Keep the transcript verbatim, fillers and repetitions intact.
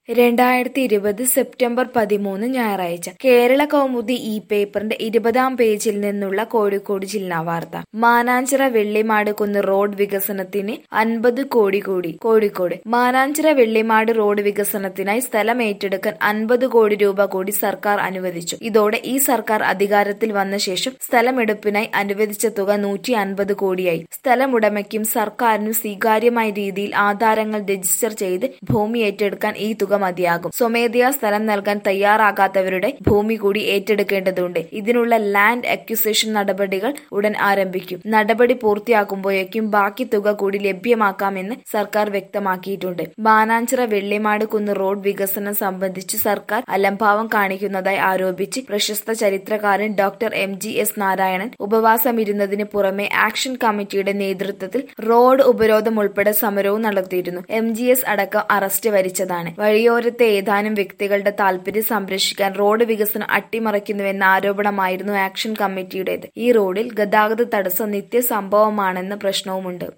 രണ്ടായിരത്തി ഇരുപത് സെപ്റ്റംബർ പതിമൂന്ന് ഞായറാഴ്ച കേരള കൗമുദി ഈ പേപ്പറിന്റെ ഇരുപതാം പേജിൽ നിന്നുള്ള കോഴിക്കോട് ജില്ലാ വാർത്ത. മാനാഞ്ചിറ വെള്ളിമാട് കുന്ന് റോഡ് വികസനത്തിന് അൻപത് കോടി കൂടി. കോഴിക്കോട് മാനാഞ്ചിറ വെള്ളിമാട് റോഡ് വികസനത്തിനായി സ്ഥലം ഏറ്റെടുക്കാൻ അൻപത് കോടി രൂപ കൂടി സർക്കാർ അനുവദിച്ചു. ഇതോടെ ഈ സർക്കാർ അധികാരത്തിൽ വന്ന ശേഷം സ്ഥലമെടുപ്പിനായി അനുവദിച്ച തുക നൂറ്റി അൻപത് കോടിയായി. സ്ഥലമുടമയ്ക്കും സർക്കാരിനും സ്വീകാര്യമായ രീതിയിൽ ആധാരങ്ങൾ രജിസ്റ്റർ ചെയ്ത് ഭൂമി ഏറ്റെടുക്കാൻ ഈ തുക മതിയാകും. സ്വമേധയാ സ്ഥലം നൽകാൻ തയ്യാറാകാത്തവരുടെ ഭൂമി കൂടി ഏറ്റെടുക്കേണ്ടതുണ്ട്. ഇതിനുള്ള ലാൻഡ് അക്വിസിഷൻ നടപടികൾ ഉടൻ ആരംഭിക്കും. നടപടി പൂർത്തിയാക്കുമ്പോഴേക്കും ബാക്കി തുക കൂടി ലഭ്യമാക്കാമെന്ന് സർക്കാർ വ്യക്തമാക്കിയിട്ടുണ്ട്. മാനാഞ്ചിറ വെള്ളിമാട് കുന്ന് റോഡ് വികസനം സംബന്ധിച്ച് സർക്കാർ അലംഭാവം കാണിക്കുന്നതായി ആരോപിച്ച് പ്രശസ്ത ചരിത്രകാരൻ doctor M G S Narayanan ഉപവാസമിരുന്നതിന് പുറമെ ആക്ഷൻ കമ്മിറ്റിയുടെ നേതൃത്വത്തിൽ റോഡ് ഉപരോധം ഉൾപ്പെടെ സമരവും നടത്തിയിരുന്നു. എം ജി എസ് അടക്കം അറസ്റ്റ് വരിച്ചതാണ്. വഴിയോരത്തെ ഏതാനും വ്യക്തികളുടെ താൽപര്യം സംരക്ഷിക്കാൻ റോഡ് വികസനം അട്ടിമറിക്കുന്നുവെന്ന ആരോപണമായിരുന്നു ആക്ഷൻ കമ്മിറ്റിയുടേത്. ഈ റോഡിൽ ഗതാഗത തടസ്സം നിത്യസംഭവമാണെന്ന പ്രശ്നവുമുണ്ട്.